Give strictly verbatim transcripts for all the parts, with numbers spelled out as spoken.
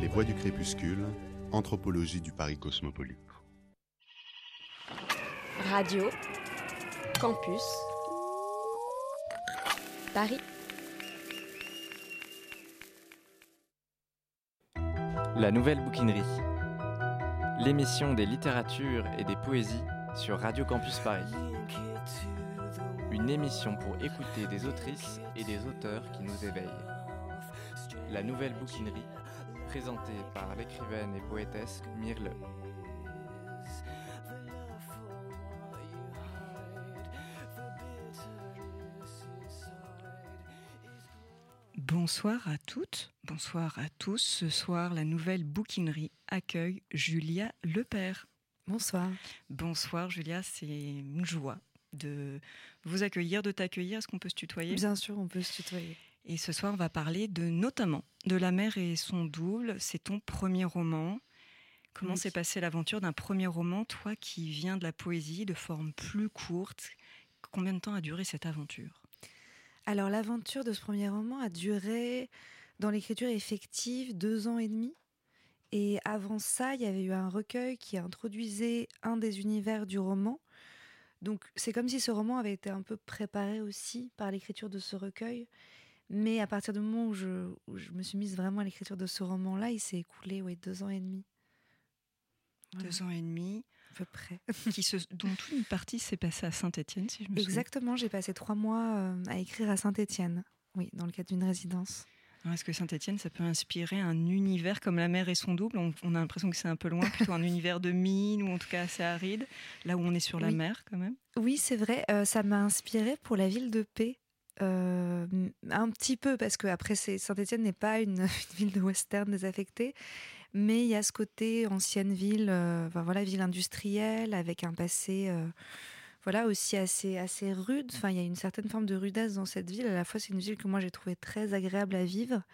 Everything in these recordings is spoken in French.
Les voix du crépuscule, anthropologie du Paris cosmopolite. Radio, campus, Paris. La nouvelle bouquinerie. L'émission des littératures et des poésies sur Radio Campus Paris. Une émission pour écouter des autrices et des auteurs qui nous éveillent. La nouvelle bouquinerie, présentée par l'écrivaine et poétesse Myrle. Bonsoir à toutes, bonsoir à tous. Ce soir, la nouvelle bouquinerie accueille Julia Lepère. Bonsoir. Bonsoir Julia, c'est une joie de vous accueillir, de t'accueillir. Est-ce qu'on peut se tutoyer ? Bien sûr, on peut se tutoyer. Et ce soir, on va parler de notamment de La mer et son double. C'est ton premier roman. Comment oui. s'est passée l'aventure d'un premier roman, toi qui viens de la poésie, de forme plus courte ? Combien de temps a duré cette aventure ? Alors, l'aventure de ce premier roman a duré, dans l'écriture effective, deux ans et demi. Et avant ça, il y avait eu un recueil qui introduisait un des univers du roman. Donc, c'est comme si ce roman avait été un peu préparé aussi par l'écriture de ce recueil. Mais à partir du moment où je, où je me suis mise vraiment à l'écriture de ce roman-là, il s'est écoulé ouais, deux ans et demi. Voilà. Deux ans et demi. À peu près. Qui se, dont une partie s'est passée à Saint-Étienne, si je me souviens. Exactement, j'ai passé trois mois euh, à écrire à Saint-Étienne, oui, dans le cadre d'une résidence. Alors, est-ce que Saint-Étienne, ça peut inspirer un univers comme La mer et son double ? on, on a l'impression que c'est un peu loin, plutôt un univers de mine, ou en tout cas assez aride, là où on est sur la oui. mer quand même. Oui, c'est vrai, euh, ça m'a inspiré pour La ville de paix. Euh, un petit peu, parce que après c'est, Saint-Étienne n'est pas une, une ville de western désaffectée, mais il y a ce côté ancienne ville, euh, enfin, voilà, ville industrielle avec un passé euh, voilà, aussi assez, assez rude. Enfin, il y a une certaine forme de rudesse dans cette ville. À la fois, c'est une ville que moi j'ai trouvée très agréable à vivre.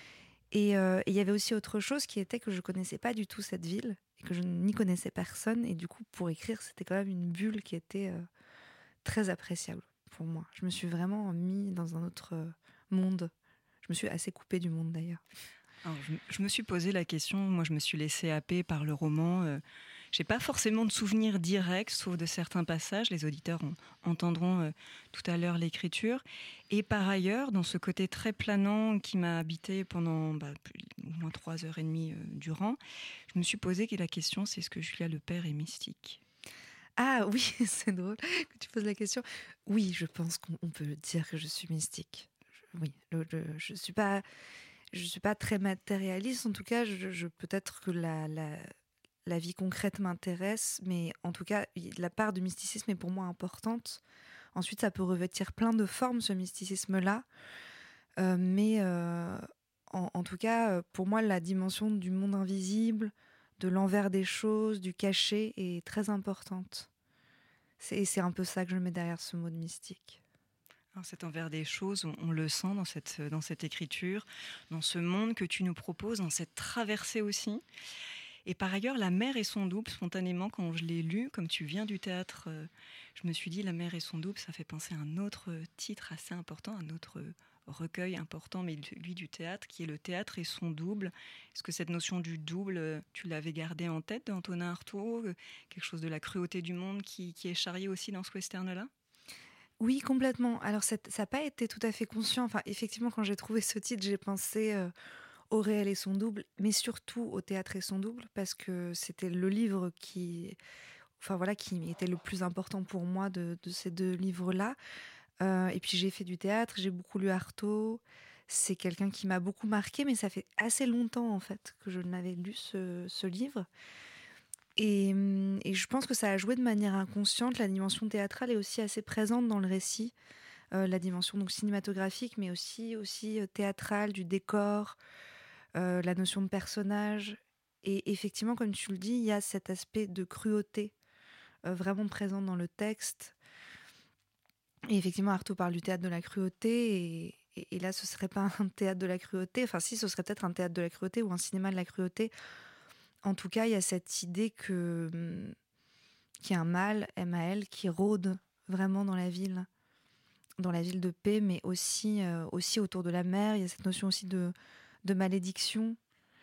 Et euh, il y avait aussi autre chose qui était que je connaissais pas du tout cette ville et que je n'y connaissais personne. Et du coup, pour écrire, c'était quand même une bulle qui était euh, très appréciable pour moi. Je me suis vraiment mis dans un autre monde. Je me suis assez coupée du monde d'ailleurs. Alors, je, je me suis posé la question, moi je me suis laissée happer par le roman. Euh, j'ai pas forcément de souvenirs directs, sauf de certains passages. Les auditeurs on, entendront euh, tout à l'heure l'écriture. Et par ailleurs, dans ce côté très planant qui m'a habité pendant bah, au moins trois heures et demie euh, durant, je me suis posé la question, c'est est-ce que Julia Lepère est mystique ? Ah oui, c'est drôle que tu poses la question. Oui, je pense qu'on peut dire que je suis mystique. Je, oui, le, le, je suis pas, je suis pas très matérialiste. En tout cas, je, je, peut-être que la, la, la vie concrète m'intéresse, mais en tout cas, la part de mysticisme est pour moi importante. Ensuite, ça peut revêtir plein de formes, ce mysticisme-là. Euh, mais euh, en, en tout cas, pour moi, la dimension du monde invisible, de l'envers des choses, du cachet est très importante. C'est, c'est un peu ça que je mets derrière ce mot de mystique. Alors cet envers des choses, on, on le sent dans cette, dans cette écriture, dans ce monde que tu nous proposes, dans cette traversée aussi. Et par ailleurs, La mer et son double, spontanément, quand je l'ai lu, comme tu viens du théâtre, euh, je me suis dit, La mer et son double, ça fait penser à un autre titre assez important, un autre recueil important, mais lui du théâtre, qui est Le théâtre et son double. Est-ce que cette notion du double, tu l'avais gardée en tête d'Antonin Artaud ? Quelque chose de la cruauté du monde qui, qui est charrié aussi dans ce western-là ? Oui, complètement. Alors, ça n'a pas été tout à fait conscient. Enfin, effectivement, quand j'ai trouvé ce titre, j'ai pensé euh, au réel et son double, mais surtout au théâtre et son double, parce que c'était le livre qui, enfin, voilà, qui était le plus important pour moi de, de ces deux livres-là. Euh, et puis j'ai fait du théâtre, j'ai beaucoup lu Artaud. C'est quelqu'un qui m'a beaucoup marqué, mais ça fait assez longtemps en fait que je n'avais lu ce, ce livre. Et, et je pense que ça a joué de manière inconsciente. La dimension théâtrale est aussi assez présente dans le récit. Euh, la dimension donc cinématographique, mais aussi, aussi théâtrale, du décor, euh, la notion de personnage. Et effectivement, comme tu le dis, il y a cet aspect de cruauté euh, vraiment présent dans le texte. Et effectivement, Artaud parle du théâtre de la cruauté, et, et, et là, ce serait pas un théâtre de la cruauté. Enfin, si, ce serait peut-être un théâtre de la cruauté ou un cinéma de la cruauté. En tout cas, il y a cette idée que qu'il y a un mal, M A L, qui rôde vraiment dans la ville, dans la ville de paix, mais aussi, euh, aussi autour de la mer. Il y a cette notion aussi de, de malédiction.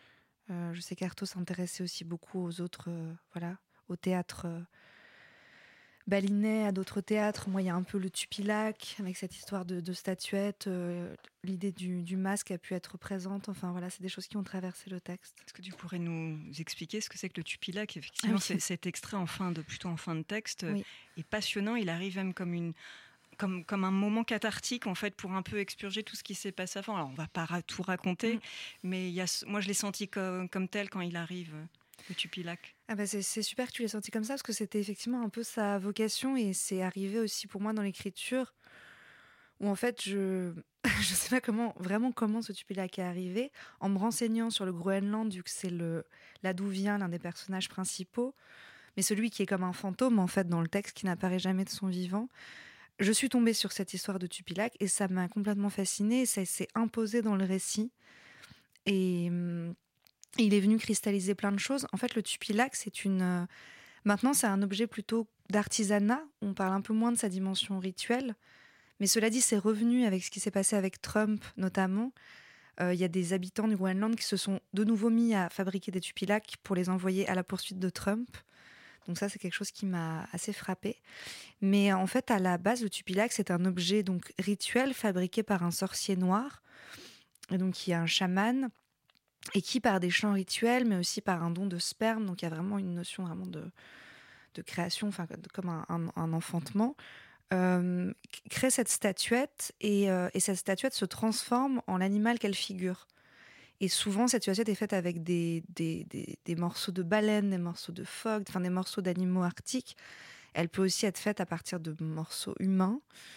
Euh, je sais qu'Artaud s'intéressait aussi beaucoup aux autres, euh, voilà, au théâtre euh, balinais, à d'autres théâtres. Moi, il y a un peu le Tupilac, avec cette histoire de, de statuette. Euh, l'idée du, du masque a pu être présente. Enfin, voilà, c'est des choses qui ont traversé le texte. Est-ce que tu pourrais nous expliquer ce que c'est que le Tupilac? Effectivement, ah oui. c'est, cet extrait en fin de, plutôt en fin de texte oui. est passionnant. Il arrive même comme une... Comme, comme un moment cathartique en fait pour un peu expurger tout ce qui s'est passé avant. Alors on va pas ra- tout raconter, mmh. mais il y a, moi je l'ai senti comme, comme tel quand il arrive, le Tupilac. Ah bah c'est, c'est super que tu l'aies senti comme ça parce que c'était effectivement un peu sa vocation et c'est arrivé aussi pour moi dans l'écriture où en fait je je sais pas comment vraiment comment ce Tupilac est arrivé en me renseignant sur le Groenland vu que c'est le là d'où vient l'un des personnages principaux, mais celui qui est comme un fantôme en fait dans le texte qui n'apparaît jamais de son vivant. Je suis tombée sur cette histoire de Tupilac et ça m'a complètement fascinée. Ça s'est imposé dans le récit. Et hum, il est venu cristalliser plein de choses. En fait, le Tupilac, c'est une... Euh, maintenant, c'est un objet plutôt d'artisanat. On parle un peu moins de sa dimension rituelle. Mais cela dit, c'est revenu avec ce qui s'est passé avec Trump, notamment. Il euh, y a des habitants du Groenland qui se sont de nouveau mis à fabriquer des Tupilacs pour les envoyer à la poursuite de Trump. Donc ça, c'est quelque chose qui m'a assez frappée. Mais en fait, à la base, le Tupilac, c'est un objet donc rituel fabriqué par un sorcier noir, et donc qui est un chaman, et qui, par des chants rituels, mais aussi par un don de sperme, donc il y a vraiment une notion vraiment de, de création, enfin comme un, un, un enfantement, euh, crée cette statuette, et, euh, et cette statuette se transforme en l'animal qu'elle figure. Et souvent, cette statuette est faite avec des, des, des, des morceaux de baleines, des morceaux de phoques, enfin des morceaux d'animaux arctiques. Elle peut aussi être faite à partir de morceaux humains.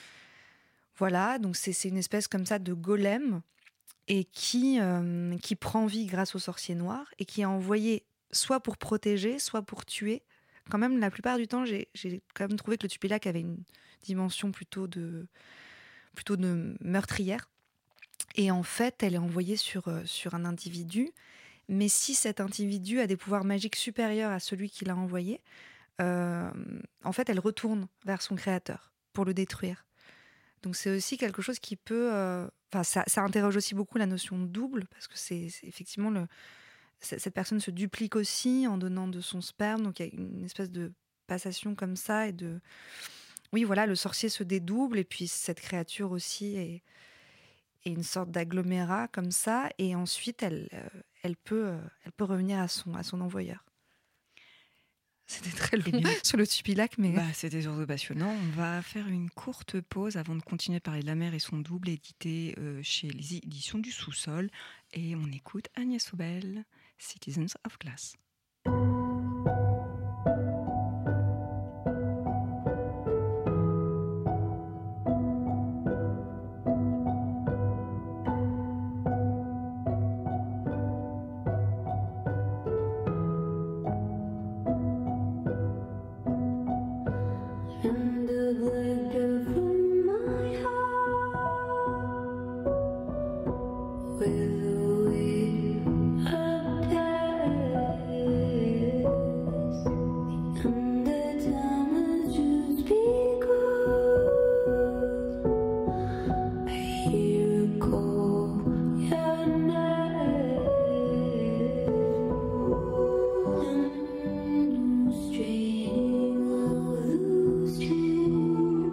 Voilà, donc c'est, c'est une espèce comme ça de golem et qui, euh, qui prend vie grâce au sorcier noir et qui est envoyé soit pour protéger, soit pour tuer. Quand même, la plupart du temps, j'ai, j'ai quand même trouvé que le Tupilac avait une dimension plutôt de, plutôt de meurtrière. Et en fait, elle est envoyée sur, euh, sur un individu. Mais si cet individu a des pouvoirs magiques supérieurs à celui qui l'a envoyé, euh, en fait, elle retourne vers son créateur pour le détruire. Donc c'est aussi quelque chose qui peut... Euh, ça, ça interroge aussi beaucoup la notion de double, parce que c'est, c'est effectivement... Le, c'est, cette personne se duplique aussi en donnant de son sperme. Donc il y a une espèce de passation comme ça. Et de... Oui, voilà, le sorcier se dédouble. Et puis cette créature aussi est... et une sorte d'agglomérat comme ça, et ensuite elle, euh, elle, peut, euh, elle peut revenir à son, à son envoyeur. C'était très long eh bien, sur le Tupilac, mais... Bah, c'était surtout passionnant. On va faire une courte pause avant de continuer de parler de La mer et son double, édité euh, chez les éditions du Sous-sol. Et on écoute Agnès Sobel, Citizens of Glass.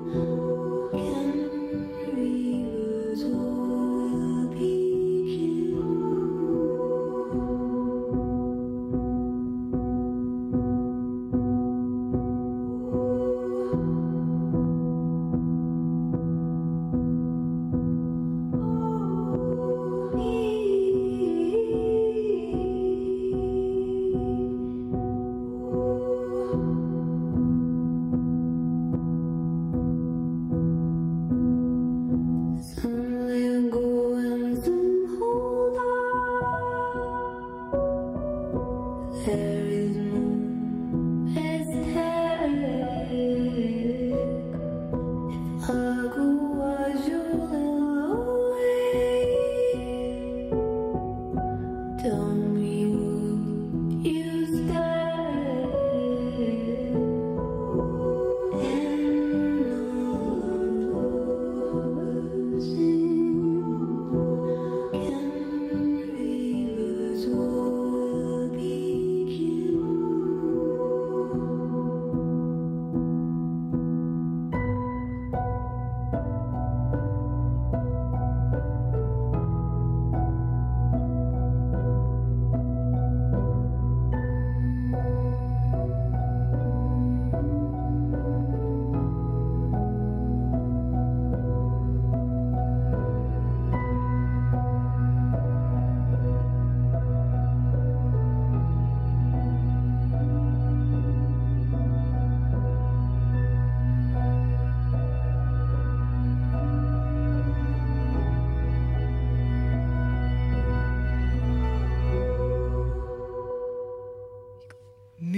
Thank you.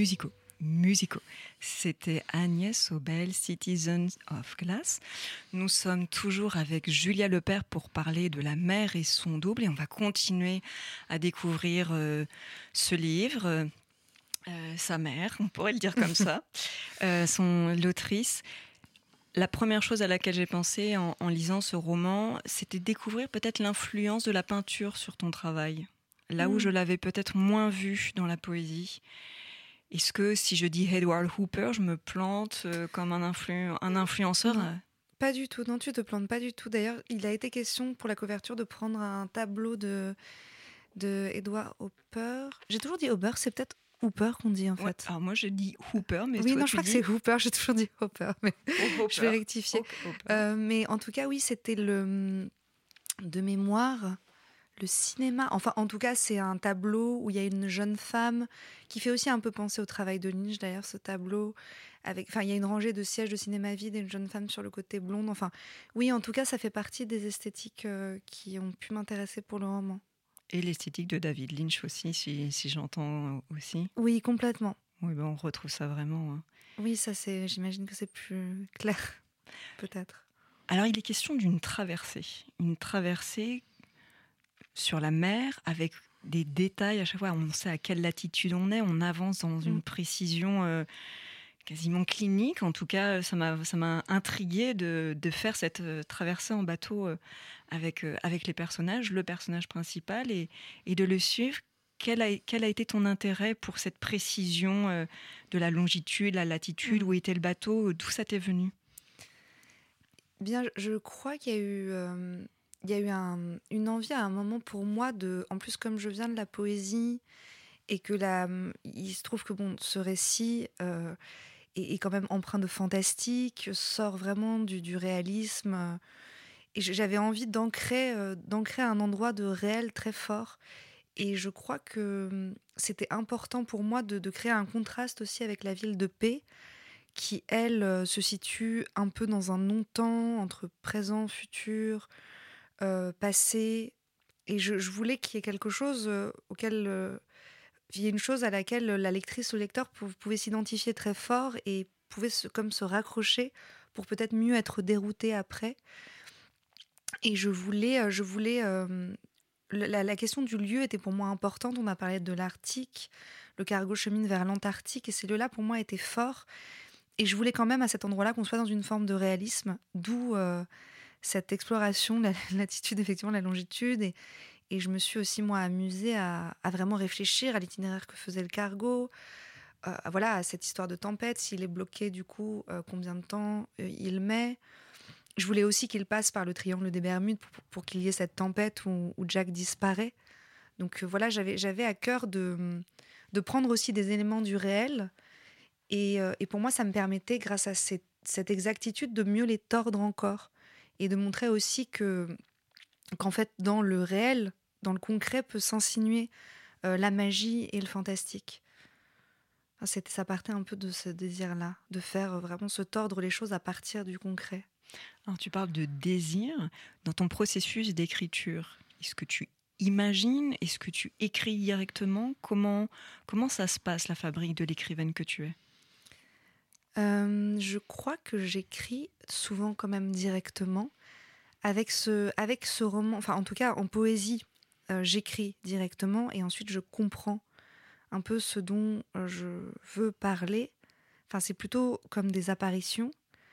musicaux. musicaux. C'était Agnès Obel, Citizens of Glass. Nous sommes toujours avec Julia Lepère pour parler de La mer et son double et on va continuer à découvrir euh, ce livre, euh, sa mère, on pourrait le dire comme ça, euh, son, l'autrice. La première chose à laquelle j'ai pensé en, en lisant ce roman, c'était découvrir peut-être l'influence de la peinture sur ton travail. Là où mmh. je l'avais peut-être moins vu dans la poésie. Est-ce que si je dis Edward Hooper, je me plante euh, comme un, influ- un influenceur? Non, pas du tout, non, tu te plantes pas du tout. D'ailleurs, il a été question pour la couverture de prendre un tableau de, de Edward Hooper. J'ai toujours dit Hooper, c'est peut-être Hooper qu'on dit en ouais, fait. Alors moi, je dis Hooper, mais oui, toi, non, tu je crois dis... que c'est Hooper, j'ai toujours dit Hooper, mais oh, je vais rectifier. Oh, euh, mais en tout cas, oui, c'était le de mémoire... Le cinéma, enfin en tout cas c'est un tableau où il y a une jeune femme qui fait aussi un peu penser au travail de Lynch d'ailleurs, ce tableau avec, enfin il y a une rangée de sièges de cinéma vide et une jeune femme sur le côté blonde, enfin oui en tout cas ça fait partie des esthétiques euh, qui ont pu m'intéresser pour le roman. Et l'esthétique de David Lynch aussi, si, si j'entends aussi. Oui, complètement. Oui, ben on retrouve ça vraiment. Hein. Oui, ça c'est, j'imagine que c'est plus clair, peut-être. Alors il est question d'une traversée, une traversée sur la mer, avec des détails à chaque fois. On sait à quelle latitude on est, on avance dans une précision euh, quasiment clinique. En tout cas, ça m'a, ça m'a intriguée de, de faire cette euh, traversée en bateau euh, avec, euh, avec les personnages, le personnage principal, et, et de le suivre. Quel a, quel a été ton intérêt pour cette précision euh, de la longitude, la latitude, mmh. où était le bateau, d'où ça t'est venu? Bien, je crois qu'il y a eu... Euh... Il y a eu un, une envie à un moment pour moi de, en plus comme je viens de la poésie et que la, il se trouve que bon, ce récit euh, est, est quand même empreint de fantastique, sort vraiment du, du réalisme et j'avais envie d'ancrer, euh, d'ancrer un endroit de réel très fort et je crois que c'était important pour moi de, de créer un contraste aussi avec la ville de Paix qui elle se situe un peu dans un non-temps entre présent, futur. Euh, passé, et je, je voulais qu'il y ait quelque chose euh, auquel euh, il y ait une chose à laquelle la lectrice ou le lecteur pou- pouvait s'identifier très fort et pouvait se, comme se raccrocher pour peut-être mieux être dérouté après. Et je voulais, je voulais euh, la, la question du lieu était pour moi importante. On a parlé de l'Arctique, le cargo chemine vers l'Antarctique et ces lieux-là pour moi étaient forts. Et je voulais quand même à cet endroit-là qu'on soit dans une forme de réalisme, d'où euh, cette exploration, la latitude, effectivement, la longitude. Et, et je me suis aussi, moi, amusée à, à vraiment réfléchir à l'itinéraire que faisait le cargo, euh, voilà, à cette histoire de tempête. S'il est bloqué, du coup, euh, combien de temps euh, il met. Je voulais aussi qu'il passe par le triangle des Bermudes pour, pour qu'il y ait cette tempête où, où Jack disparaît. Donc euh, voilà, j'avais, j'avais à cœur de, de prendre aussi des éléments du réel. Et, euh, et pour moi, ça me permettait, grâce à cette, cette exactitude, de mieux les tordre encore. Et de montrer aussi que, qu'en fait, dans le réel, dans le concret, peut s'insinuer euh, la magie et le fantastique. Enfin, c'était, ça partait un peu de ce désir-là, de faire vraiment se tordre les choses à partir du concret. Alors, tu parles de désir. Dans ton processus d'écriture, est-ce que tu imagines? Est-ce que tu écris directement? Comment, comment ça se passe, la fabrique de l'écrivaine que tu es? Euh, je crois que j'écris souvent quand même directement avec ce, avec ce roman, enfin en tout cas en poésie, euh, j'écris directement et ensuite je comprends un peu ce dont je veux parler. Enfin c'est plutôt comme des apparitions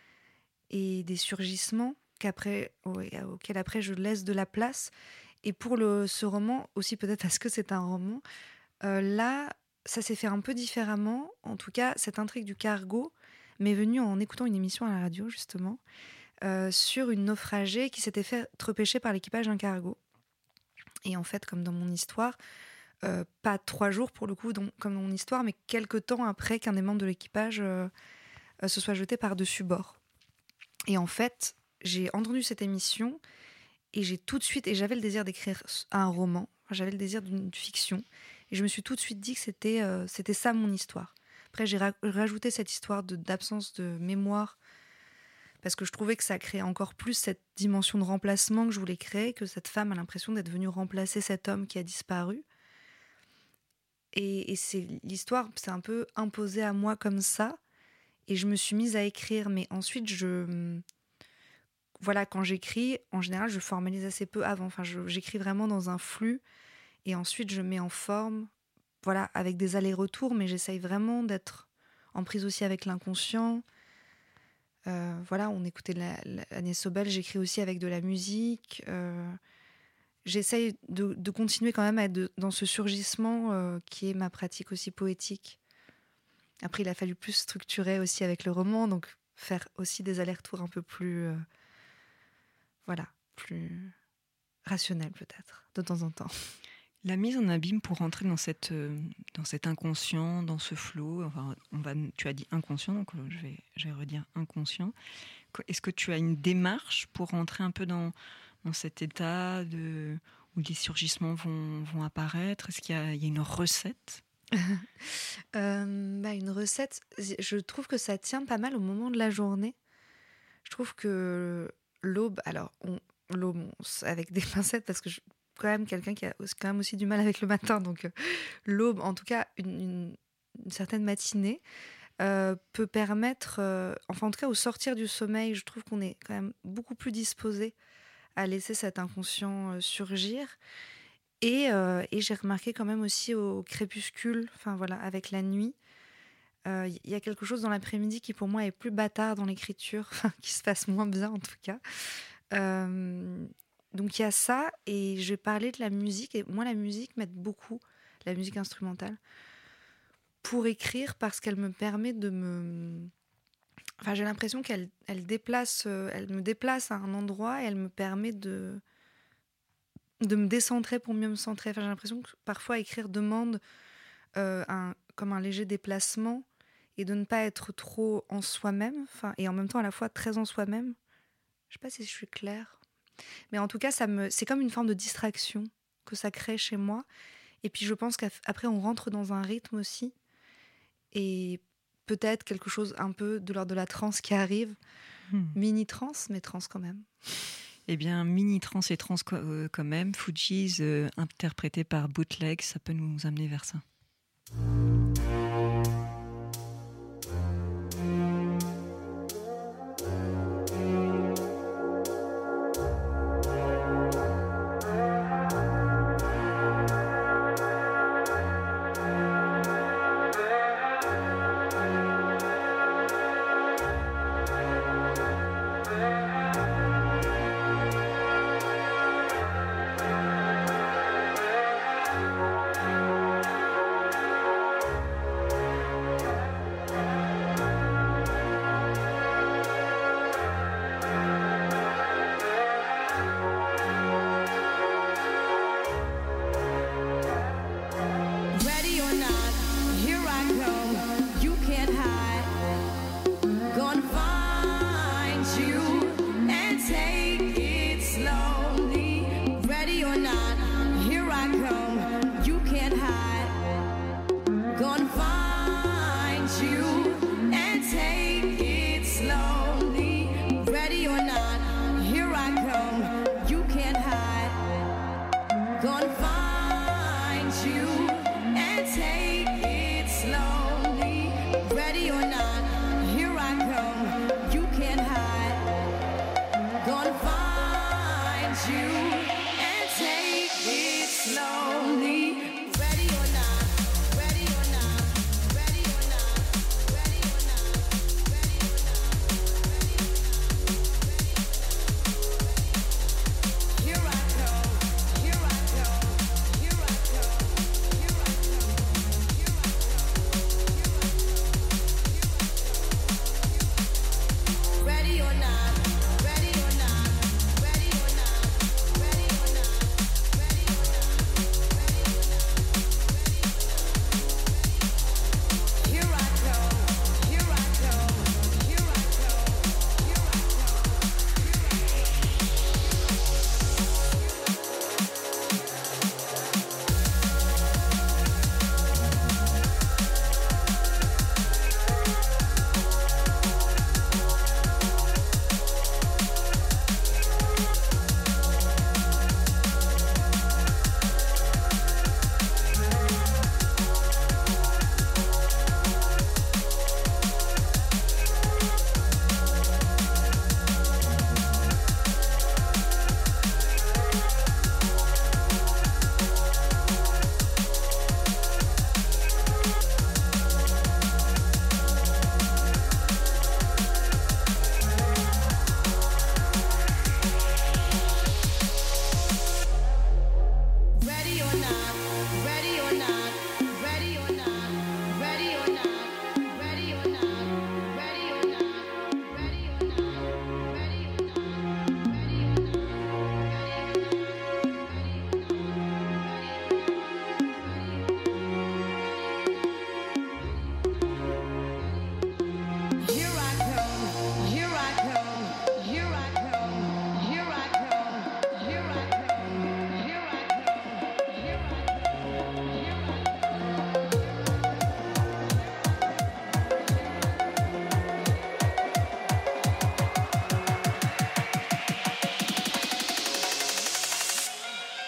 et des surgissements qu'après, ouais, auxquels après je laisse de la place. Et pour le, ce roman, aussi peut-être parce que c'est un roman, euh, là ça s'est fait un peu différemment. En tout cas cette intrigue du cargo m'est venue en écoutant une émission à la radio, justement, euh, sur une naufragée qui s'était fait repêcher par l'équipage d'un cargo. Et en fait, comme dans mon histoire, euh, pas trois jours pour le coup, donc, comme dans mon histoire, mais quelques temps après qu'un des membres de l'équipage euh, euh, se soit jeté par-dessus bord. Et en fait, j'ai entendu cette émission et j'ai tout de suite, et j'avais le désir d'écrire un roman, j'avais le désir d'une fiction, et je me suis tout de suite dit que c'était, euh, c'était ça mon histoire. Après, j'ai ra- rajouté cette histoire de, d'absence de mémoire parce que je trouvais que ça créait encore plus cette dimension de remplacement que je voulais créer, que cette femme a l'impression d'être venue remplacer cet homme qui a disparu. Et, et c'est l'histoire, c'est un peu imposé à moi comme ça. Et je me suis mise à écrire. Mais ensuite, je... Voilà, quand j'écris, en général, je formalise assez peu avant. Enfin, je, j'écris vraiment dans un flux. Et ensuite, je mets en forme, voilà, avec des allers-retours. Mais j'essaye vraiment d'être en prise aussi avec l'inconscient. Euh, voilà, on écoutait de la, la, Agnès Sobel. J'écris aussi avec de la musique. Euh, j'essaye de, de continuer quand même à être de, dans ce surgissement euh, qui est ma pratique aussi poétique. Après, il a fallu plus structurer aussi avec le roman. Donc, faire aussi des allers-retours un peu plus... Euh, Voilà, plus rationnel peut-être, de temps en temps. La mise en abîme pour rentrer dans, cette, euh, dans cet inconscient, dans ce flot, enfin, on va, tu as dit inconscient, donc je vais, je vais redire inconscient. Est-ce que tu as une démarche pour rentrer un peu dans, dans cet état de, où les surgissements vont, vont apparaître? Est-ce qu'il y a, il y a une recette? euh, bah, Une recette, je trouve que ça tient pas mal au moment de la journée. Je trouve que... L'aube, alors, on, l'aube, on, avec des pincettes, parce que je suis quand même quelqu'un qui a quand même aussi du mal avec le matin, donc euh, l'aube, en tout cas, une, une, une certaine matinée, euh, peut permettre, euh, enfin, en tout cas, au sortir du sommeil, je trouve qu'on est quand même beaucoup plus disposé à laisser cet inconscient euh, surgir. Et, euh, et j'ai remarqué quand même aussi au crépuscule, enfin voilà, avec la nuit, il euh, y a quelque chose dans l'après-midi qui pour moi est plus bâtard dans l'écriture, qui se passe moins bien en tout cas. Euh, donc il y a ça, et je vais parler de la musique, et moi la musique m'aide beaucoup, la musique instrumentale, pour écrire, parce qu'elle me permet de me... Enfin, j'ai l'impression qu'elle elle déplace, elle me déplace à un endroit, et elle me permet de, de me décentrer pour mieux me centrer. Enfin, j'ai l'impression que parfois écrire demande euh, un, comme un léger déplacement, et de ne pas être trop en soi-même, enfin, et en même temps à la fois très en soi-même. Je sais pas si je suis claire, mais en tout cas ça me, c'est comme une forme de distraction que ça crée chez moi. Et puis je pense qu'après on rentre dans un rythme aussi, et peut-être quelque chose un peu de l'ordre de la transe qui arrive, hmm. mini transe, mais transe quand même. Eh bien, mini transe et transe quand même. Fugees, euh, interprété par Bootleg, ça peut nous amener vers ça. Here I go, here I go.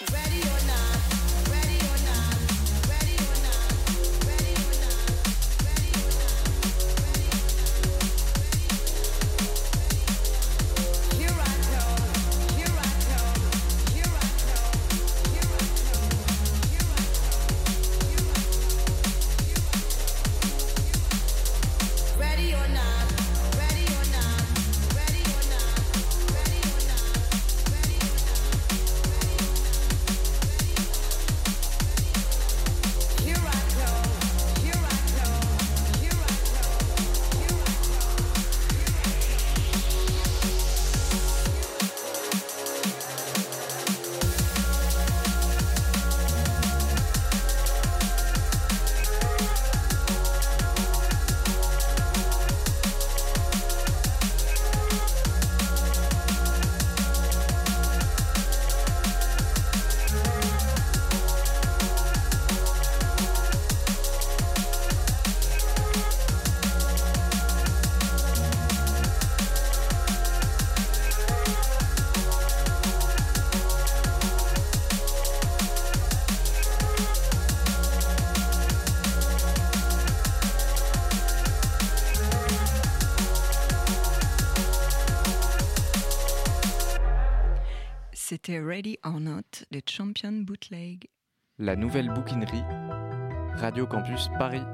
C'était Ready or Not de Champion Bootleg. La nouvelle bouquinerie, Radio Campus Paris.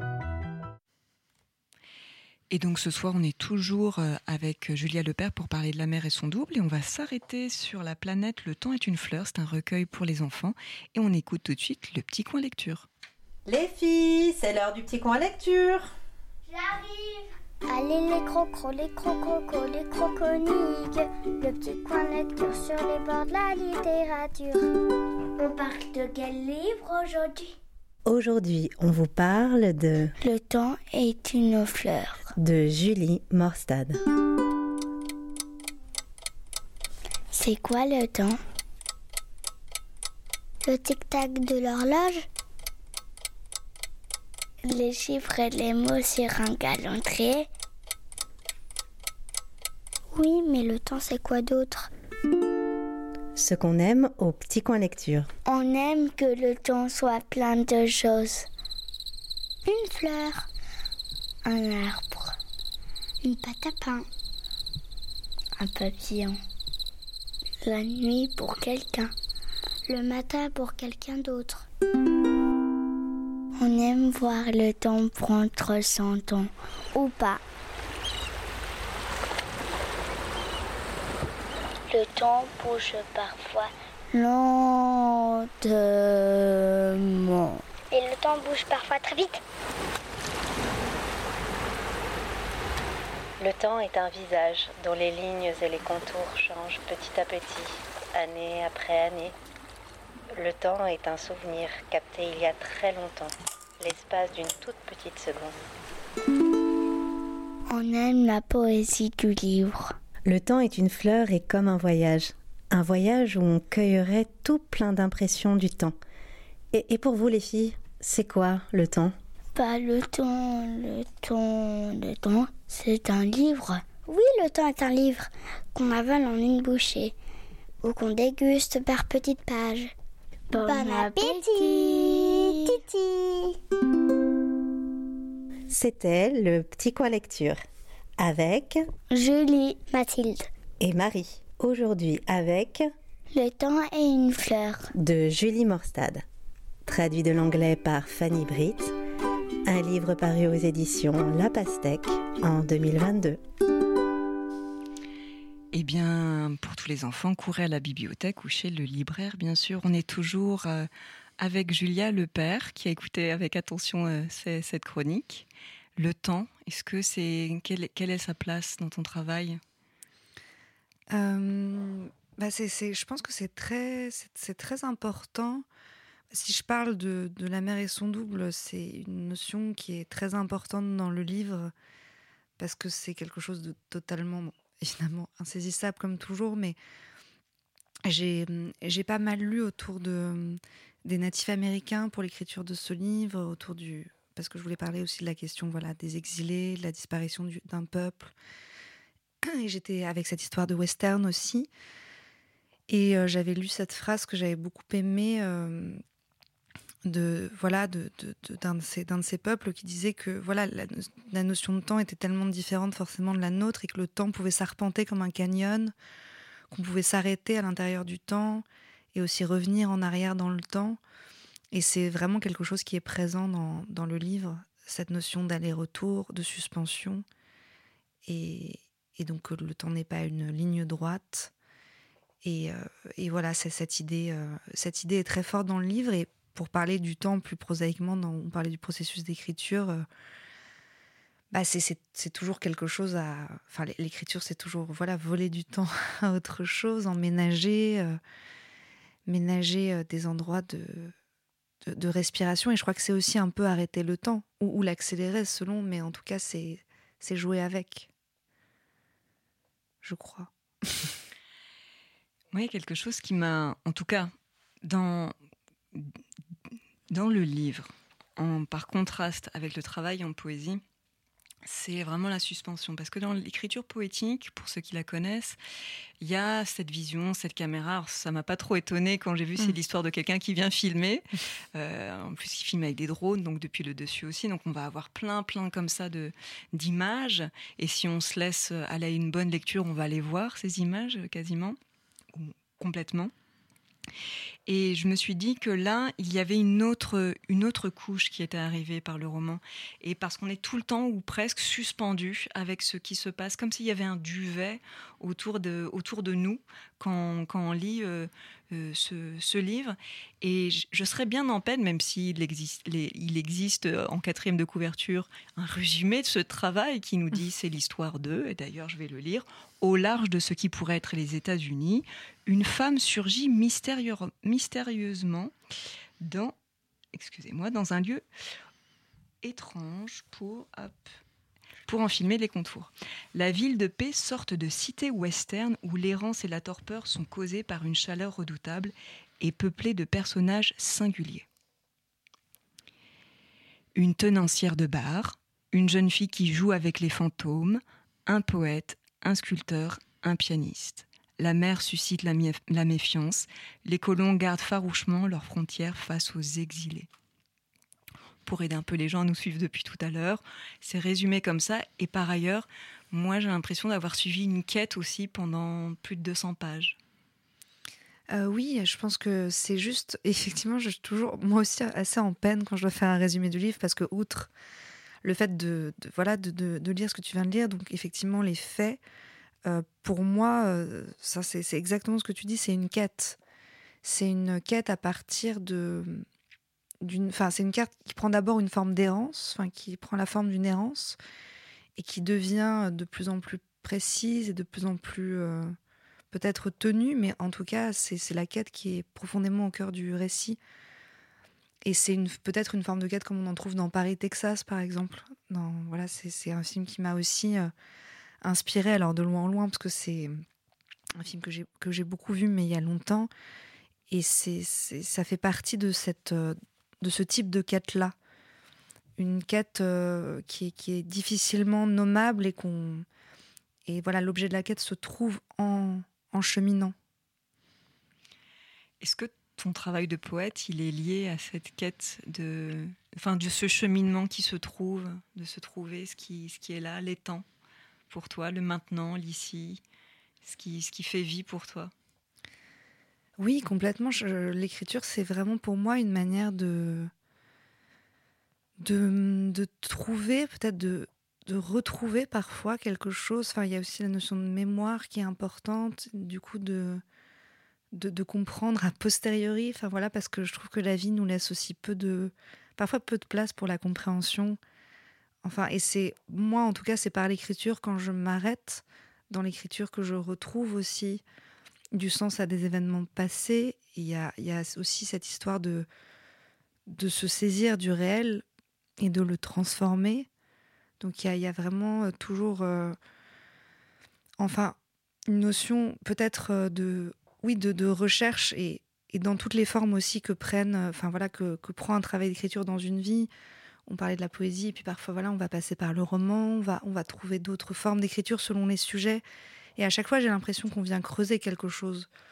Et donc ce soir, on est toujours avec Julia Lepère pour parler de la mer et son double. Et on va s'arrêter sur la planète Le temps est une fleur. C'est un recueil pour les enfants. Et on écoute tout de suite le petit coin lecture. Les filles, c'est l'heure du petit coin lecture. J'arrive. Allez les crocros, les crococos, les croconiques. Le petit coin lecture sur les bords de la littérature. On parle de quel livre aujourd'hui ? Aujourd'hui, on vous parle de Le temps est une fleur de Julie Morstad. C'est quoi le temps ? Le tic-tac de l'horloge ? Les chiffres et les mots sur un calendrier ? Oui, mais le temps c'est quoi d'autre ? Ce qu'on aime au petit coin lecture. On aime que le temps soit plein de choses. Une fleur, un arbre, une pâte à pain, un papillon. La nuit pour quelqu'un, le matin pour quelqu'un d'autre. On aime voir le temps prendre son temps, ou pas. Le temps bouge parfois lentement. Et le temps bouge parfois très vite. Le temps est un visage dont les lignes et les contours changent petit à petit, année après année. Le temps est un souvenir capté il y a très longtemps, l'espace d'une toute petite seconde. On aime la poésie du livre. Le temps est une fleur et comme un voyage. Un voyage où on cueillerait tout plein d'impressions du temps. Et, et pour vous les filles, c'est quoi le temps ? Pas le temps, le temps, le temps, c'est un livre. Oui, le temps est un livre qu'on avale en une bouchée ou qu'on déguste par petites pages. Bon, bon appétit, Titi. C'était le petit coin lecture avec Julie, Mathilde et Marie. Aujourd'hui avec Le temps est une fleur de Julie Morstad. Traduit de l'anglais par Fanny Britt. Un livre paru aux éditions La Pastèque en deux mille vingt-deux. Eh bien, pour tous les enfants, courez à la bibliothèque ou chez le libraire, bien sûr. On est toujours euh, avec Julia Lepère, qui a écouté avec attention euh, c- cette chronique. Le temps, est-ce que c'est quelle, quelle est sa place dans ton travail ? Euh, bah c'est, c'est, je pense que c'est très, c'est, c'est très important. Si je parle de, de la mer et son double, c'est une notion qui est très importante dans le livre parce que c'est quelque chose de totalement, bon, évidemment, insaisissable comme toujours, mais j'ai, j'ai pas mal lu autour de, des natifs américains pour l'écriture de ce livre, autour du, parce que je voulais parler aussi de la question voilà, des exilés, de la disparition du, d'un peuple. Et j'étais avec cette histoire de western aussi. Et euh, j'avais lu cette phrase que j'avais beaucoup aimée euh, de, voilà, de, de, de, d'un, de ces, d'un de ces peuples qui disait que voilà, la, la notion de temps était tellement différente forcément de la nôtre et que le temps pouvait s'arpenter comme un canyon, qu'on pouvait s'arrêter à l'intérieur du temps et aussi revenir en arrière dans le temps. Et c'est vraiment quelque chose qui est présent dans, dans le livre, cette notion d'aller-retour, de suspension. Et, et donc le temps n'est pas une ligne droite. Et, euh, et voilà, c'est cette idée, euh, cette idée est très forte dans le livre. Et pour parler du temps plus prosaïquement, dans, on parlait du processus d'écriture, euh, bah c'est, c'est, c'est toujours quelque chose à... Enfin, l'écriture, c'est toujours voilà, voler du temps à autre chose, emménager, euh, ménager euh, des endroits de, de, de respiration. Et je crois que c'est aussi un peu arrêter le temps, ou, ou l'accélérer selon, mais en tout cas, c'est, c'est jouer avec. Je crois. Moi, il y a quelque chose qui m'a, en tout cas, dans, dans le livre, en, par contraste avec le travail en poésie, c'est vraiment la suspension. Parce que dans l'écriture poétique, pour ceux qui la connaissent, il y a cette vision, cette caméra. Alors, ça ne m'a pas trop étonnée quand j'ai vu, c'est l'histoire de quelqu'un qui vient filmer. Euh, en plus, il filme avec des drones, donc depuis le dessus aussi. Donc, on va avoir plein, plein comme ça de, d'images. Et si on se laisse aller à une bonne lecture, on va les voir, ces images, quasiment, ou complètement. Et je me suis dit que là, il y avait une autre, une autre couche qui était arrivée par le roman. Et parce qu'on est tout le temps ou presque suspendu avec ce qui se passe, comme s'il y avait un duvet autour de, autour de nous quand, quand on lit euh, euh, ce, ce livre. Et je, je serais bien en peine, même s'il existe, les, il existe en quatrième de couverture un résumé de ce travail qui nous dit c'est l'histoire d'eux, et d'ailleurs je vais le lire. Au large de ce qui pourrait être les États-Unis, une femme surgit mystérieux, mystérieusement dans, excusez-moi, dans un lieu étrange pour, hop, pour en filmer les contours. La ville de paix, sorte de cité western où l'errance et la torpeur sont causées par une chaleur redoutable et peuplée de personnages singuliers. Une tenancière de bar, une jeune fille qui joue avec les fantômes, un poète, un sculpteur, un pianiste. La mer suscite la, mi- la méfiance. Les colons gardent farouchement leurs frontières face aux exilés. Pour aider un peu les gens à nous suivre depuis tout à l'heure, c'est résumé comme ça. Et par ailleurs, moi, j'ai l'impression d'avoir suivi une quête aussi pendant plus de deux cents pages. Euh, oui, je pense que c'est juste... Effectivement, je suis toujours, moi aussi, assez en peine quand je dois faire un résumé du livre, parce que, outre le fait de, de, voilà, de, de, de lire ce que tu viens de lire, donc effectivement, les faits, euh, pour moi, euh, ça, c'est, c'est exactement ce que tu dis, c'est une quête. C'est une quête à partir de... D'une, enfin, c'est une quête qui prend d'abord une forme d'errance, enfin, qui prend la forme d'une errance, et qui devient de plus en plus précise et de plus en plus... Euh, peut-être tenue, mais en tout cas, c'est, c'est la quête qui est profondément au cœur du récit. Et c'est une, peut-être une forme de quête comme on en trouve dans Paris, Texas, par exemple. Dans, voilà, c'est, c'est un film qui m'a aussi euh, inspirée, alors de loin en loin, parce que c'est un film que j'ai, que j'ai beaucoup vu, mais il y a longtemps. Et c'est, c'est, ça fait partie de, cette, euh, de ce type de quête-là. Une quête euh, qui, est, qui est difficilement nommable et qu'on... Et voilà, l'objet de la quête se trouve en, en cheminant. Est-ce que ton travail de poète, il est lié à cette quête de, enfin, de ce cheminement qui se trouve, de se trouver ce qui, ce qui est là, les temps pour toi, le maintenant, l'ici, ce qui, ce qui fait vie pour toi? Oui, complètement. Je, l'écriture, c'est vraiment pour moi une manière de, de, de trouver, peut-être de, de retrouver parfois quelque chose. Enfin, il y a aussi la notion de mémoire qui est importante, du coup de... De, de comprendre a posteriori, enfin voilà, parce que je trouve que la vie nous laisse aussi peu de, parfois peu de place pour la compréhension. Enfin, et c'est, moi en tout cas, c'est par l'écriture, quand je m'arrête dans l'écriture, que je retrouve aussi du sens à des événements passés. Il y a, il y a aussi cette histoire de, de se saisir du réel et de le transformer. Donc il y a, il y a vraiment toujours, euh, enfin, une notion peut-être de... Oui, de, de recherche et, et dans toutes les formes aussi que prennent, enfin voilà, que, que prend un travail d'écriture dans une vie. On parlait de la poésie, et puis parfois voilà, on va passer par le roman, on va, on va trouver d'autres formes d'écriture selon les sujets. Et à chaque fois, j'ai l'impression qu'on vient creuser quelque chose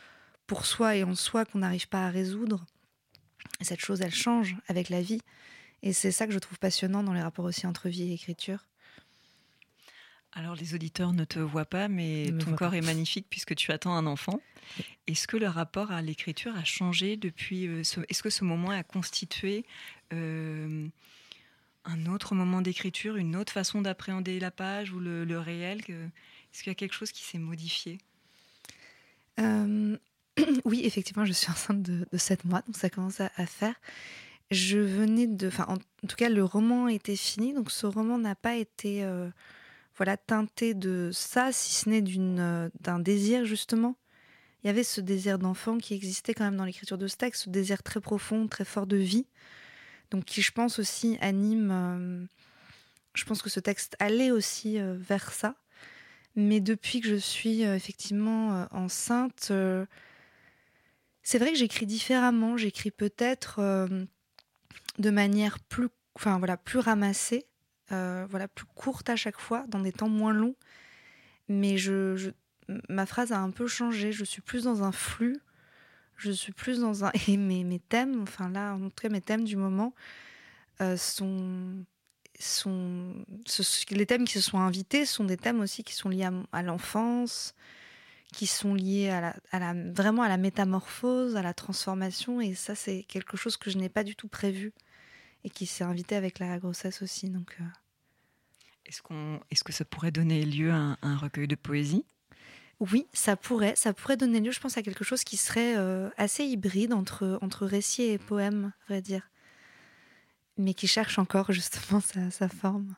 pour soi et en soi qu'on n'arrive pas à résoudre. Et cette chose, elle change avec la vie. Et c'est ça que je trouve passionnant dans les rapports aussi entre vie et écriture. Alors les auditeurs ne te voient pas, mais ton corps pas. est magnifique puisque tu attends un enfant. Est-ce que le rapport à l'écriture a changé depuis euh, ce... Est-ce que ce moment a constitué euh, un autre moment d'écriture, une autre façon d'appréhender la page ou le, le réel que... Est-ce qu'il y a quelque chose qui s'est modifié ? euh, Oui, effectivement, je suis enceinte de, de sept mois, donc ça commence à, à faire. Je venais de... Enfin, en, en tout cas, le roman était fini, donc ce roman n'a pas été... Euh, Voilà, teinté de ça, si ce n'est d'une, euh, d'un désir, justement. Il y avait ce désir d'enfant qui existait quand même dans l'écriture de ce texte, ce désir très profond, très fort de vie, donc qui, je pense, aussi anime... Euh, je pense que ce texte allait aussi euh, vers ça. Mais depuis que je suis euh, effectivement euh, enceinte, euh, c'est vrai que j'écris différemment. J'écris peut-être euh, de manière plus, enfin, voilà, plus ramassée. Euh, voilà, plus courte à chaque fois, dans des temps moins longs. Mais je, je, ma phrase a un peu changé. Je suis plus dans un flux. Je suis plus dans un... Et mes, mes thèmes, enfin là, en tout cas, mes thèmes du moment euh, sont... sont ce, les thèmes qui se sont invités sont des thèmes aussi qui sont liés à, à l'enfance, qui sont liés à la, à la, vraiment à la métamorphose, à la transformation. Et ça, c'est quelque chose que je n'ai pas du tout prévu. Et qui s'est invité avec la grossesse aussi. Donc, euh... est-ce, qu'on, est-ce que ça pourrait donner lieu à un, à un recueil de poésie ? Oui, ça pourrait. Ça pourrait donner lieu, je pense, à quelque chose qui serait euh, assez hybride entre, entre récit et poème, à vrai dire. Mais qui cherche encore justement sa, sa forme.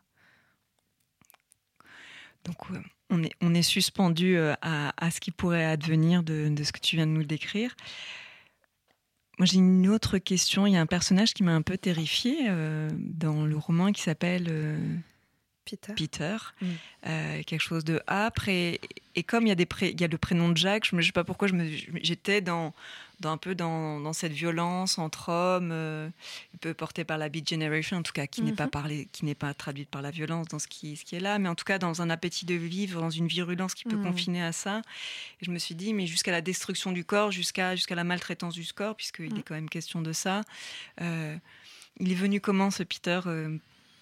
Donc, euh, on, est, on est suspendu euh, à, à ce qui pourrait advenir de, de ce que tu viens de nous décrire. Moi, j'ai une autre question. Il y a un personnage qui m'a un peu terrifiée euh, dans le roman qui s'appelle euh, Peter. Peter. Mm. Euh, quelque chose de âpre. Et, et comme il y a, des pré- il y a le prénom de Jack, je ne sais pas pourquoi je me, j'étais dans, dans un peu dans, dans cette violence entre hommes, euh, un peu portée par la Beat Generation, en tout cas, qui, mm-hmm. n'est pas parlé, qui n'est pas traduite par la violence dans ce qui, ce qui est là, mais en tout cas dans un appétit de vivre, dans une virulence qui peut mm. confiner à ça. Et je me suis dit, mais jusqu'à la destruction du corps, jusqu'à, jusqu'à la maltraitance du corps, puisqu'il mm. est quand même question de ça. Euh, il est venu comment, ce Peter euh,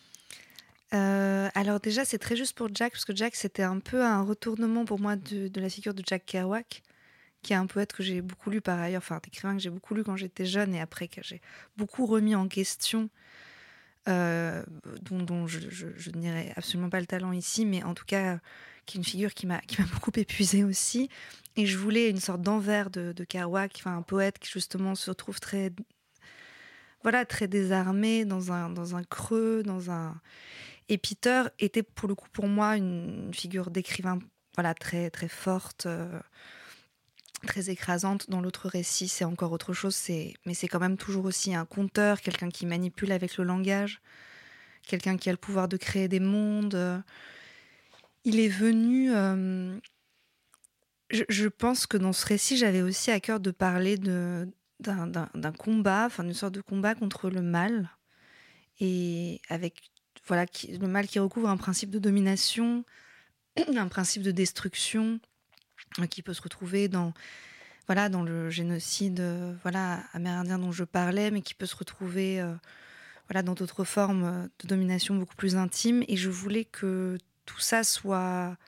Euh, alors déjà, c'est très juste pour Jack, parce que Jack, c'était un peu un retournement pour moi de, de la figure de Jack Kerouac, qui est un poète que j'ai beaucoup lu par ailleurs, enfin un écrivain que j'ai beaucoup lu quand j'étais jeune et après que j'ai beaucoup remis en question, euh, dont, dont je, je, je n'irai absolument pas le talent ici, mais en tout cas, qui est une figure qui m'a, qui m'a beaucoup épuisée aussi. Et je voulais une sorte d'envers de, de Kerouac, enfin un poète qui justement se retrouve très, voilà, très désarmé, dans un, dans un creux, dans un... Et Peter était pour le coup pour moi une figure d'écrivain, voilà, très très forte, euh, très écrasante. Dans l'autre récit, c'est encore autre chose, c'est, mais c'est quand même toujours aussi un conteur, quelqu'un qui manipule avec le langage, quelqu'un qui a le pouvoir de créer des mondes. Il est venu... Euh, je, je pense que dans ce récit, j'avais aussi à cœur de parler de, d'un, d'un, d'un combat, enfin d'une sorte de combat contre le mal, et avec... Voilà, qui, le mal qui recouvre un principe de domination, un principe de destruction, euh, qui peut se retrouver dans, voilà, dans le génocide euh, voilà, amérindien dont je parlais, mais qui peut se retrouver euh, voilà, dans d'autres formes de domination beaucoup plus intimes. Et je voulais que tout ça soit,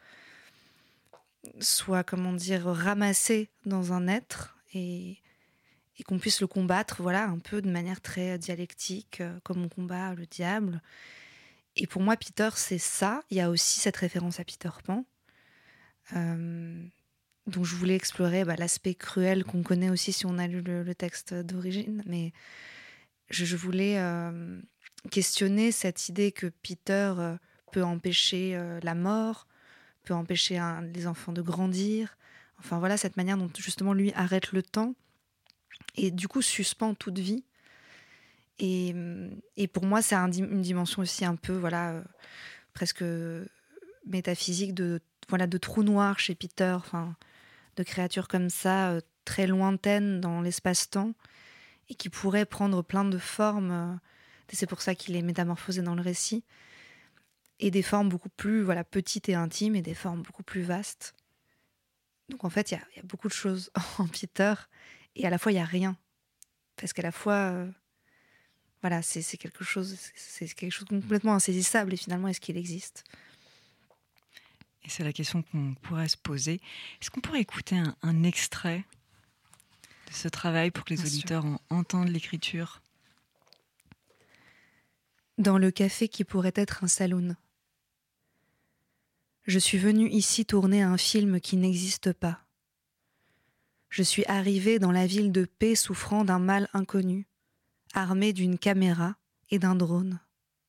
soit comment dire, ramassé dans un être et, et qu'on puisse le combattre voilà, un peu de manière très dialectique, euh, comme on combat le diable. Et pour moi, Peter, c'est ça. Il y a aussi cette référence à Peter Pan. Euh, donc je voulais explorer bah, l'aspect cruel qu'on connaît aussi si on a lu le, le texte d'origine. Mais je, je voulais euh, questionner cette idée que Peter euh, peut empêcher euh, la mort, peut empêcher un, les enfants de grandir. Enfin voilà, cette manière dont justement lui arrête le temps et du coup suspend toute vie. Et, et pour moi, c'est un, une dimension aussi un peu, voilà, euh, presque métaphysique de, voilà, de trou noir chez Peter, enfin, de créatures comme ça, euh, très lointaines dans l'espace-temps, et qui pourraient prendre plein de formes. Euh, et c'est pour ça qu'il est métamorphosé dans le récit. Et des formes beaucoup plus voilà, petites et intimes, et des formes beaucoup plus vastes. Donc en fait, il y, y a beaucoup de choses en Peter, et à la fois, il n'y a rien. Parce qu'à la fois, euh, voilà, c'est, c'est, quelque chose, c'est, c'est quelque chose de complètement insaisissable, et finalement, est-ce qu'il existe ? Et c'est la question qu'on pourrait se poser. Est-ce qu'on pourrait écouter un, un extrait de ce travail pour que les Bien auditeurs en, entendent l'écriture ? Dans le café qui pourrait être un saloon. Je suis venue ici tourner un film qui n'existe pas. Je suis arrivée dans la ville de paix souffrant d'un mal inconnu, armée d'une caméra et d'un drone.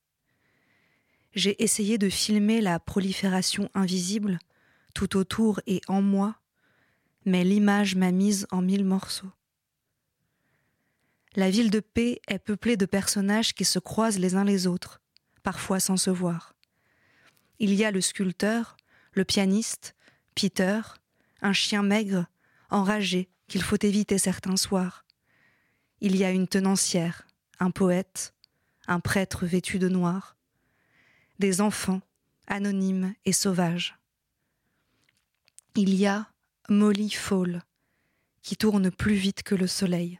J'ai essayé de filmer la prolifération invisible tout autour et en moi, mais l'image m'a mise en mille morceaux. La ville de paix est peuplée de personnages qui se croisent les uns les autres, parfois sans se voir. Il y a le sculpteur, le pianiste, Peter, un chien maigre, enragé, qu'il faut éviter certains soirs. Il y a une tenancière, un poète, un prêtre vêtu de noir, des enfants, anonymes et sauvages. Il y a Molly Fall, qui tourne plus vite que le soleil.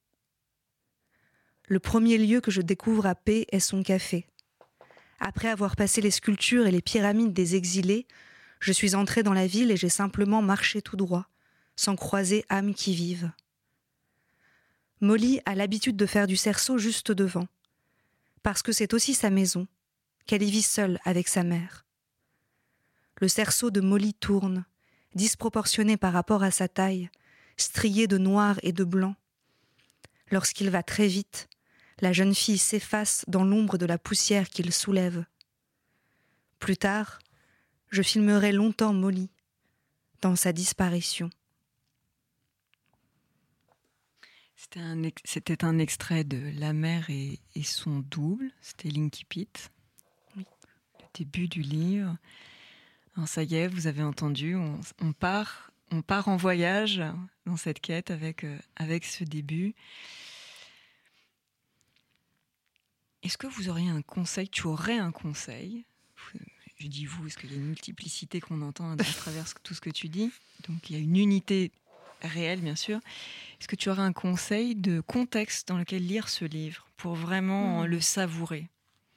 Le premier lieu que je découvre à paix est son café. Après avoir passé les sculptures et les pyramides des exilés, je suis entrée dans la ville et j'ai simplement marché tout droit, sans croiser âme qui vive. Molly a l'habitude de faire du cerceau juste devant, parce que c'est aussi sa maison, qu'elle y vit seule avec sa mère. Le cerceau de Molly tourne, disproportionné par rapport à sa taille, strié de noir et de blanc. Lorsqu'il va très vite, la jeune fille s'efface dans l'ombre de la poussière qu'il soulève. Plus tard, je filmerai longtemps Molly, dans sa disparition. C'était un, ex- c'était un extrait de La mère et, et son double, c'était l'Incipit, oui. Le début du livre. Alors ça y est, vous avez entendu, on, on, part, on part en voyage dans cette quête avec, euh, avec ce début. Est-ce que vous auriez un conseil, tu aurais un conseil ? Je dis vous, parce qu'il y a une multiplicité qu'on entend à travers tout ce que tu dis. Donc il y a une unité réelle, bien sûr. Est-ce que tu aurais un conseil de contexte dans lequel lire ce livre pour vraiment mmh. le savourer ?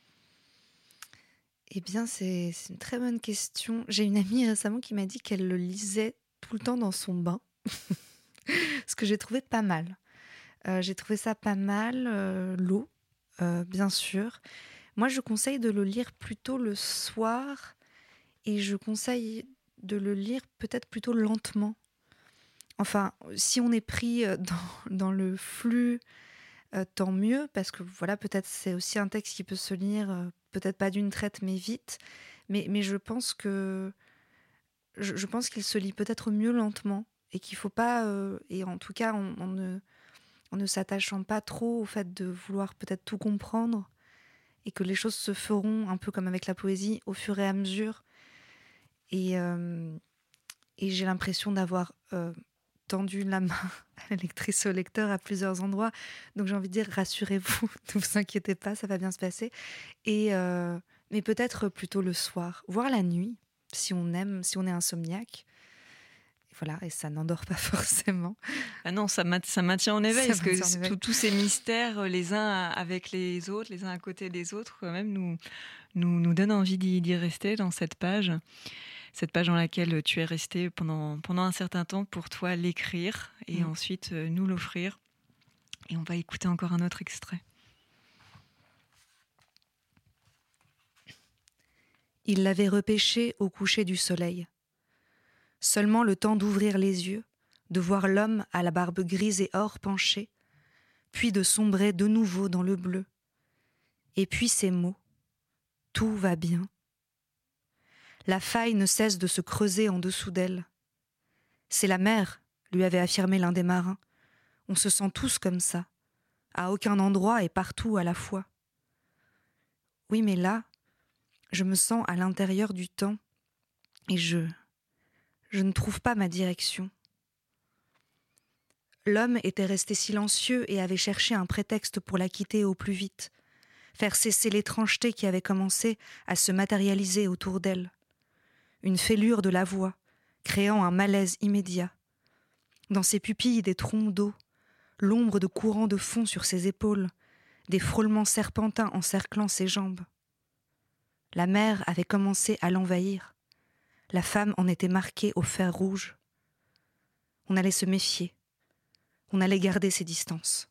Eh bien, c'est, c'est une très bonne question. J'ai une amie récemment qui m'a dit qu'elle le lisait tout le temps dans son bain. Ce que j'ai trouvé pas mal. Euh, j'ai trouvé ça pas mal, euh, l'eau. Euh, bien sûr. Moi, je conseille de le lire plutôt le soir et je conseille de le lire peut-être plutôt lentement. Enfin, si on est pris dans, dans le flux, euh, tant mieux, parce que voilà, peut-être c'est aussi un texte qui peut se lire, euh, peut-être pas d'une traite, mais vite. Mais, mais je pense que je, je pense qu'il se lit peut-être mieux lentement et qu'il faut pas, euh, et en tout cas, on, on ne en ne s'attachant pas trop au fait de vouloir peut-être tout comprendre et que les choses se feront un peu comme avec la poésie au fur et à mesure. Et, euh, et j'ai l'impression d'avoir euh, tendu la main à la lectrice, au lecteur à plusieurs endroits. Donc j'ai envie de dire, rassurez-vous, ne vous inquiétez pas, ça va bien se passer. Et, euh, mais peut-être plutôt le soir, voire la nuit, si on aime, si on est insomniaque. Voilà, et ça n'endort pas forcément. Ah non, ça, ma- ça maintient en éveil, ça parce que tous ces mystères, les uns avec les autres, les uns à côté des autres, quand même, nous, nous, nous donnent envie d'y, d'y rester dans cette page. Cette page dans laquelle tu es resté pendant, pendant un certain temps pour toi l'écrire et mmh. ensuite euh, nous l'offrir. Et on va écouter encore un autre extrait. Il l'avait repêché au coucher du soleil. Seulement le temps d'ouvrir les yeux, de voir l'homme à la barbe grise et or penchée, puis de sombrer de nouveau dans le bleu. Et puis ces mots, tout va bien. La faille ne cesse de se creuser en dessous d'elle. C'est la mer, lui avait affirmé l'un des marins. On se sent tous comme ça, à aucun endroit et partout à la fois. Oui, mais là, je me sens à l'intérieur du temps et je... Je ne trouve pas ma direction. L'homme était resté silencieux et avait cherché un prétexte pour la quitter au plus vite, faire cesser l'étrangeté qui avait commencé à se matérialiser autour d'elle. Une fêlure de la voix, créant un malaise immédiat. Dans ses pupilles, des trompes d'eau, l'ombre de courants de fond sur ses épaules, des frôlements serpentins encerclant ses jambes. La mer avait commencé à l'envahir. La femme en était marquée au fer rouge. On allait se méfier. On allait garder ses distances.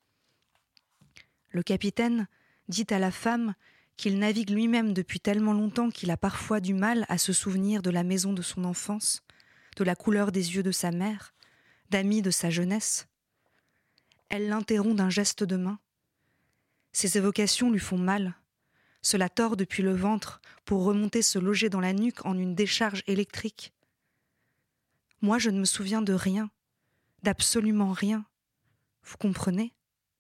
Le capitaine dit à la femme qu'il navigue lui-même depuis tellement longtemps qu'il a parfois du mal à se souvenir de la maison de son enfance, de la couleur des yeux de sa mère, d'amis de sa jeunesse. Elle l'interrompt d'un geste de main. Ces évocations lui font mal. Cela tord depuis le ventre pour remonter se loger dans la nuque en une décharge électrique. Moi, je ne me souviens de rien, d'absolument rien. Vous comprenez ?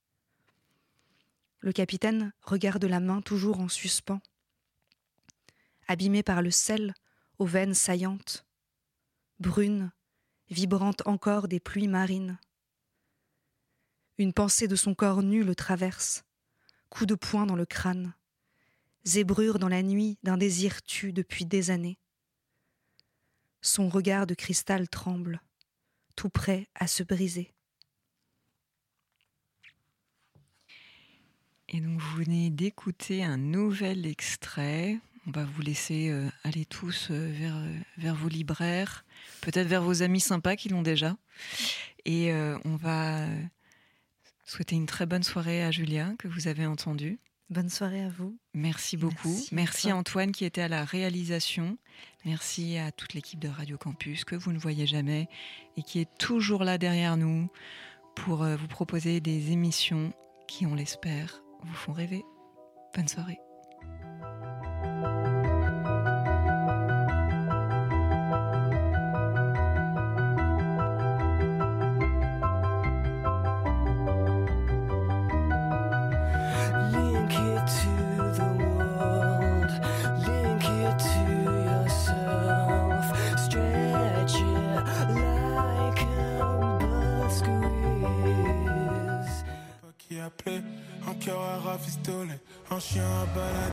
Le capitaine regarde la main toujours en suspens, abîmée par le sel aux veines saillantes, brune, vibrante encore des pluies marines. Une pensée de son corps nu le traverse, coup de poing dans le crâne, zébrure dans la nuit d'un désir tu depuis des années. Son regard de cristal tremble, tout prêt à se briser. Et donc vous venez d'écouter un nouvel extrait. On va vous laisser euh, aller tous euh, vers, euh, vers vos libraires, peut-être vers vos amis sympas qui l'ont déjà. Et euh, on va souhaiter une très bonne soirée à Julia, que vous avez entendue. Bonne soirée à vous. Merci beaucoup. Merci, Merci à Antoine qui était à la réalisation. Merci à toute l'équipe de Radio Campus que vous ne voyez jamais et qui est toujours là derrière nous pour euh, vous proposer des émissions qui, on l'espère, vous font rêver. Bonne soirée. Un cœur à rafistolé, un chien à balade.